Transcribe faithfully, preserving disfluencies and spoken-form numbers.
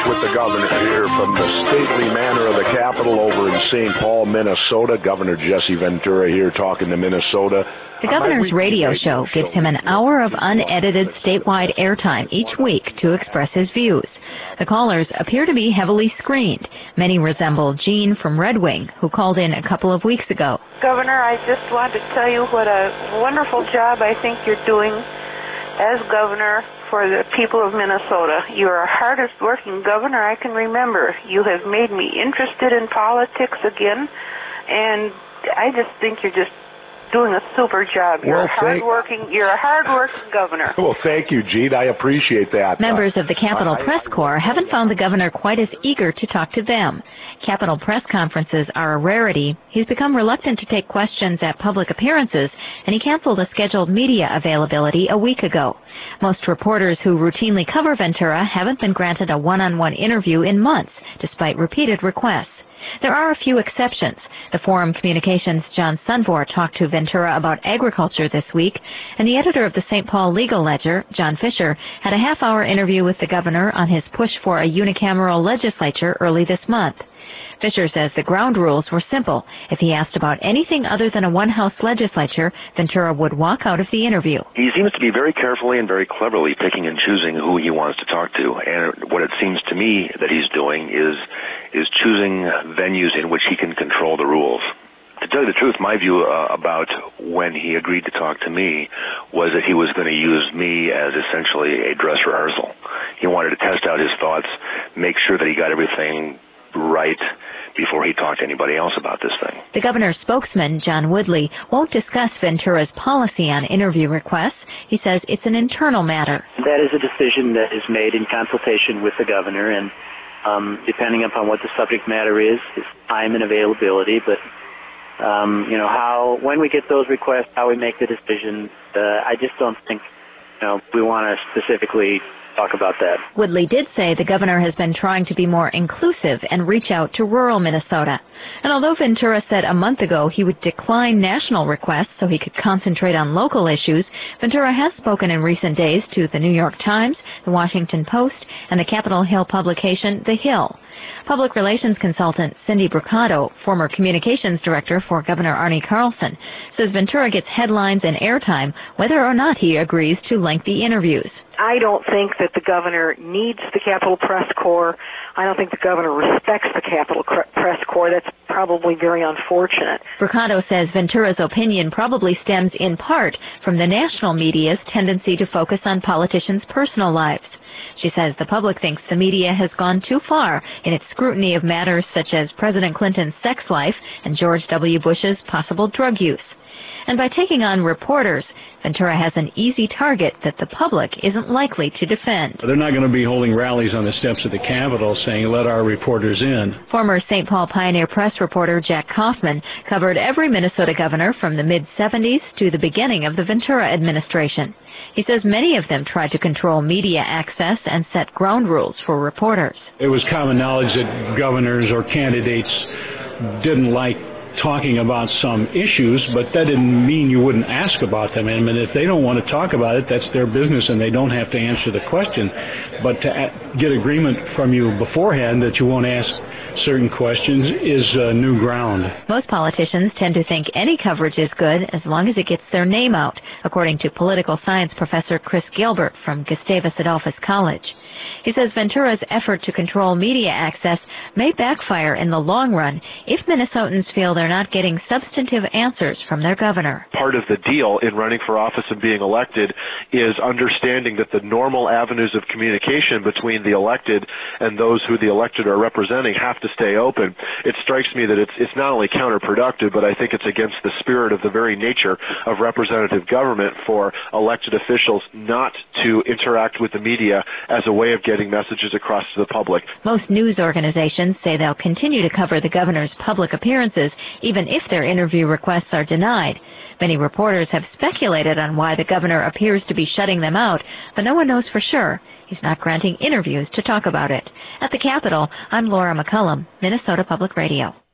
with the governor here from the stately manor of the Capitol over in Saint Paul, Minnesota. Governor Jesse Ventura here talking to Minnesota. The governor's radio show gives him an hour of unedited statewide airtime each week to express his views. The callers appear to be heavily screened. Many resemble Jean from Red Wing, who called in a couple of weeks ago. Governor, I just wanted to tell you what a wonderful job I think you're doing as governor for the people of Minnesota. You're the hardest working governor I can remember. You have made me interested in politics again, and I just think you're just doing a super job. You're well, a hard-working, you're a hard-working governor. Well, thank you, Gene. I appreciate that. Members of the Capitol uh, Press Corps haven't found the governor quite as eager to talk to them. Capitol press conferences are a rarity. He's become reluctant to take questions at public appearances, and he canceled a scheduled media availability a week ago. Most reporters who routinely cover Ventura haven't been granted a one-on-one interview in months, despite repeated requests. There are a few exceptions. The Forum Communications' John Sunvor talked to Ventura about agriculture this week, and the editor of the Saint Paul Legal Ledger, John Fisher, had a half-hour interview with the governor on his push for a unicameral legislature early this month. Fisher says the ground rules were simple. If he asked about anything other than a one-house legislature, Ventura would walk out of the interview. He seems to be very carefully and very cleverly picking and choosing who he wants to talk to. And what it seems to me that he's doing is is choosing venues in which he can control the rules. To tell you the truth, my view uh, about when he agreed to talk to me was that he was going to use me as essentially a dress rehearsal. He wanted to test out his thoughts, make sure that he got everything right before he talked to anybody else about this thing. The governor's spokesman, John Woodley, won't discuss Ventura's policy on interview requests. He says it's an internal matter. That is a decision that is made in consultation with the governor, and um, depending upon what the subject matter is, his time and availability, but um, you know, how, when we get those requests, how we make the decision, uh, I just don't think, you know, we want to specifically talk about that. Woodley did say the governor has been trying to be more inclusive and reach out to rural Minnesota. And although Ventura said a month ago he would decline national requests so he could concentrate on local issues, Ventura has spoken in recent days to the New York Times, the Washington Post, and the Capitol Hill publication, The Hill. Public relations consultant Cindy Brucato, former communications director for Governor Arne Carlson, says Ventura gets headlines and airtime whether or not he agrees to lengthy interviews. I don't think that the governor needs the Capitol Press Corps. I don't think the governor respects the Capitol Press Corps. That's probably very unfortunate. Brucato says Ventura's opinion probably stems in part from the national media's tendency to focus on politicians' personal lives. She says the public thinks the media has gone too far in its scrutiny of matters such as President Clinton's sex life and George W. Bush's possible drug use. And by taking on reporters, Ventura has an easy target that the public isn't likely to defend. They're not going to be holding rallies on the steps of the Capitol saying, let our reporters in. Former Saint Paul Pioneer Press reporter Jack Kaufman covered every Minnesota governor from the mid seventies to the beginning of the Ventura administration. He says many of them tried to control media access and set ground rules for reporters. It was common knowledge that governors or candidates didn't like talking about some issues, but that didn't mean you wouldn't ask about them. I mean, if they don't want to talk about it, that's their business and they don't have to answer the question. But to get agreement from you beforehand that you won't ask certain questions is uh, new ground. Most politicians tend to think any coverage is good as long as it gets their name out, according to political science professor Chris Gilbert from Gustavus Adolphus College. He says Ventura's effort to control media access may backfire in the long run if Minnesotans feel they're not getting substantive answers from their governor. Part of the deal in running for office and being elected is understanding that the normal avenues of communication between the elected and those who the elected are representing have to stay open. It strikes me that it's, it's not only counterproductive, but I think it's against the spirit of the very nature of representative government for elected officials not to interact with the media as a way of getting messages across to the public. Most news organizations say they'll continue to cover the governor's public appearances even if their interview requests are denied. Many reporters have speculated on why the governor appears to be shutting them out, but no one knows for sure. He's not granting interviews to talk about it. At the Capitol, I'm Laura McCullum, Minnesota Public Radio.